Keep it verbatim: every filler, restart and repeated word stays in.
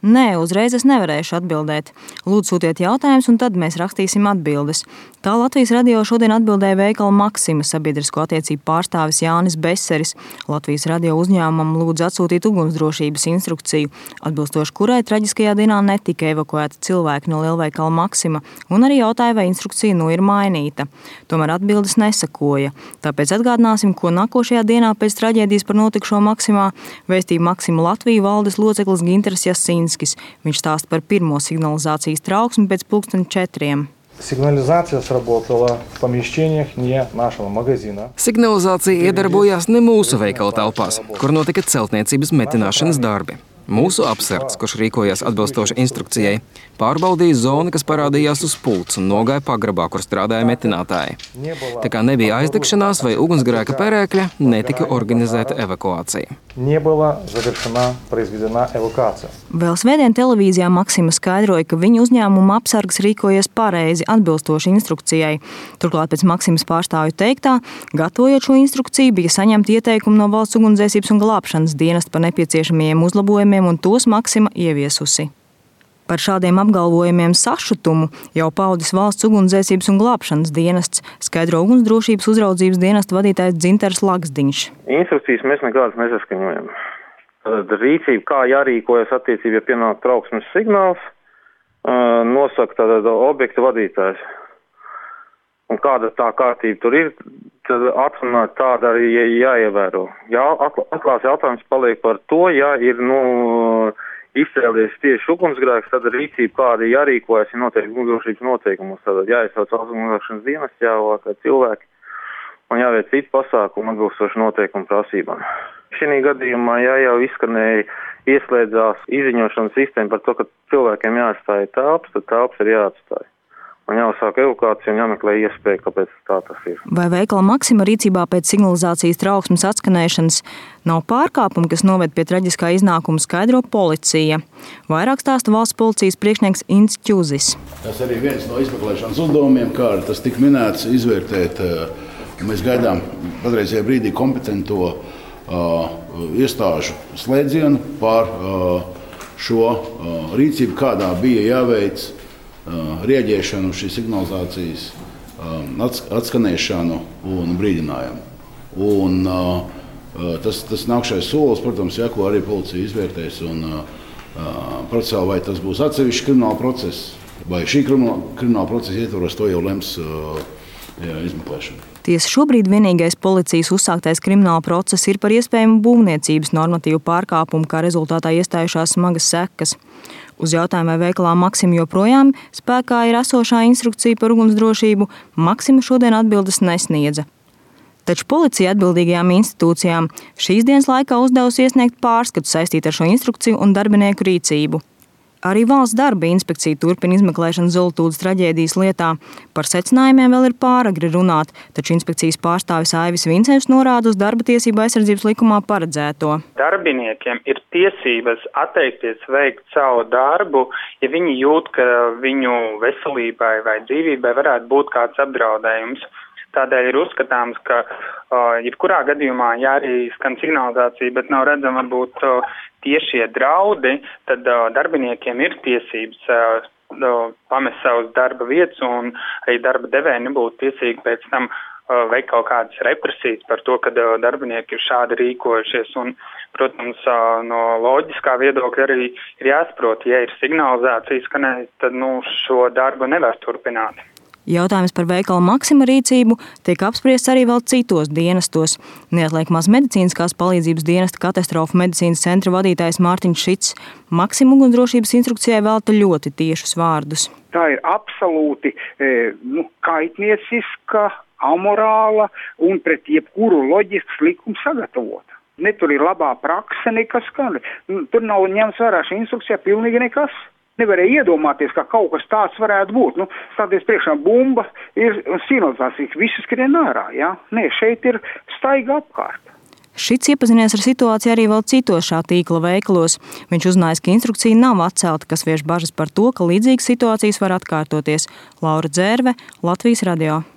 Nē, uzreiz es nevarēšu atbildēt. Lūdzu, sūtiet jautājumus, un tad mēs rakstīsim atbildes. Tā Latvijas radio šodien atbildēja veikala Maksima sabiedrisko attiecību pārstāvis Jānis Beseris. Latvijas radio uzņēmumam lūdz atsūtīt ugunsdrošības instrukciju, atbilstoši kurai traģiskajā dienā netika evakuēti cilvēki no lielveikala Maksima, un arī jautāja, vai instrukcija nu ir mainīta. Tomēr atbildes nesakoja. Tāpēc atgādināsim, ko nākošajā dienā pēc traģēdijas par notikušo Maksimā vēstīja Maksima Latviju valdes loceklis Ginters Jasins. Viņš stāsta par pirmo signalizācijas trauksmi pēc pulksten četriem. Signalizācija sraботала в помещениях не нашего магазина. Signalizācija iedarbojās ne mūsu veikala telpās, kur notika celtniecības metināšanas darbi. Mūsu apsargs, kurš rīkojās atbilstoši instrukcijai, pārbaudīja zonu, kas parādījās uz pults un nogāja pagrabā, kur strādāja metinātāji. Tā kā nebija aizdegšanās vai ugunsgrēka perēkļa, netika organizēta evakuācija. Vēl svētdien televīzijā Maksima skaidroja, ka viņa uzņēmuma apsargs rīkojies pareizi atbilstoši instrukcijai. Turklāt pēc Maksimas pārstāvju teiktā, gatavojot šo instrukciju, bija saņemti ieteikumi no Valsts ugunsdzēsības un glābšanas dienesta par nepieciešamajiem uzlabojumiem, un tos Maksima ieviesusi. Par šādiem apgalvojumiem sašutumu jau paudis Valsts ugunsdzēsības un glābšanas dienests, skaidro ugunsdrošības uzraudzības dienesta vadītājs Dzinters Laksdiņš. Instrukcijas mēs nekādas nesaskaņojam. Tad rīcība, kā jārīkojas attiecībā, ja pienāk trauksmes signāls, nosaka tātad objekta vadītājs. Un kāda tā kārtība tur ir, tad atrunāt tāda arī jāievēro. Jā, atklās jautājums paliek par to, ja ir, nu, izcēlies tieši ugunsgrēks, tad rīcība kāda jārīkojas, ja noteikti ugunsdrošības noteikumus, tad jāiesauc ugunsdzēsības dienas, jāvāk cilvēki un jāveic citu pasākumu atbilstoši noteikumu prasībām. Šī gadījumā jā, jau izskanēja ieslēdzās izziņošanas sistēma par to, ka cilvēkiem jāatstāja telpas, tad telpas ir jāatstāja. Un jāuzsāk evakuācija un jāmeklē iespēja, kāpēc tā tas ir. Vai veikala Maksima rīcībā pēc signalizācijas trauksmes atskanēšanas nav pārkāpumi, kas noved pie traģiskā iznākuma, skaidro policija? Vairāk stāsta valsts policijas priekšnieks Ints Ķuzis. Tas arī viens no izmeklēšanas uzdevumiem, kā tas tika minēts, izvērtēt. Mēs gaidām patreizajā brīdī kompetento uh, iestāžu slēdzienu par uh, šo uh, rīcību, kādā bija jāveic rieģēšanu, šī signalizācijas atskanēšanu un brīdinājumu. Un, tas, tas nākšais solis, protams, ja, ko arī policija izvērtēs un procesā, vai tas būs atsevišķi krimināla process, vai šī krimināla, krimināla procesa ietvaros, to jau lems jā, izmeklēšana. Tiesa šobrīd vienīgais policijas uzsāktais krimināla process ir par iespējamu būvniecības normatīvu pārkāpumu, kā rezultātā iestājušās smagas sekas. Uz jautājumu, vai veikalā Maksima joprojām spēkā ir esošā instrukcija par ugunsdrošību, Maksima šodien atbildes nesniedza. Taču policija atbildīgajām institūcijām šīs dienas laikā uzdevusi iesniegt pārskatu saistīt ar šo instrukciju un darbinieku rīcību. Arī Valsts darba inspekcija turpina izmeklēšanu Zoltūdas traģēdijas lietā. Par secinājumiem vēl ir pāragri runāt, taču inspekcijas pārstāvis Aivis Vincevs norāda uz darba tiesību aizsardzības likumā paredzēto. Darbiniekiem ir tiesības atteikties veikt savu darbu, ja viņi jūt, ka viņu veselībai vai dzīvībai varētu būt kāds apdraudējums. Tādēļ ir uzskatāms, ka uh, jebkurā gadījumā, ja arī skan signalizācija, bet nav redzama varbūt uh, tiešie draudi, tad uh, darbiniekiem ir tiesības uh, uh, pamest savus darba vietas un arī darba devēji nebūtu tiesīgi pēc tam uh, veikt kaut kādas represijas par to, ka uh, darbinieki ir šādi rīkojušies. Un, protams, uh, no loģiskā viedokļa arī ir jāsaprot, ja ir signalizācija skanēs, tad nu, šo darbu nevar turpināt. Jautājums par veikala Maksima rīcību tiek apspriests arī vēl citos dienestos. Neatliekamās medicīniskās palīdzības dienesta katastrofu medicīnas centra vadītājs Mārtiņš Šits Maksima ugunsdrošības instrukcijai velta ļoti tiešus vārdus. Tā ir absolūti e, nu, kaitnieciska, amorāla un pret jebkuru loģisks likums sagatavota. Ne tur ir labā prakse, nekas kā. Tur nav ņemts vērā šī instrukcijā pilnīgi nekas. Nevarēja iedomāties, ka kaut kas tāds varētu būt. Nu, stāties priekšā bumba ir signalizācija, ka visi skrien ārā. Ja? Nē, šeit ir staiga apkārt. Šits iepazinies ar situāciju arī vēl citos šā tīkla veikalos. Viņš uzzināja, ka instrukcija nav atcelta, kas vieš bažas par to, ka līdzīgas situācijas var atkārtoties. Laura Dzērve, Latvijas radio.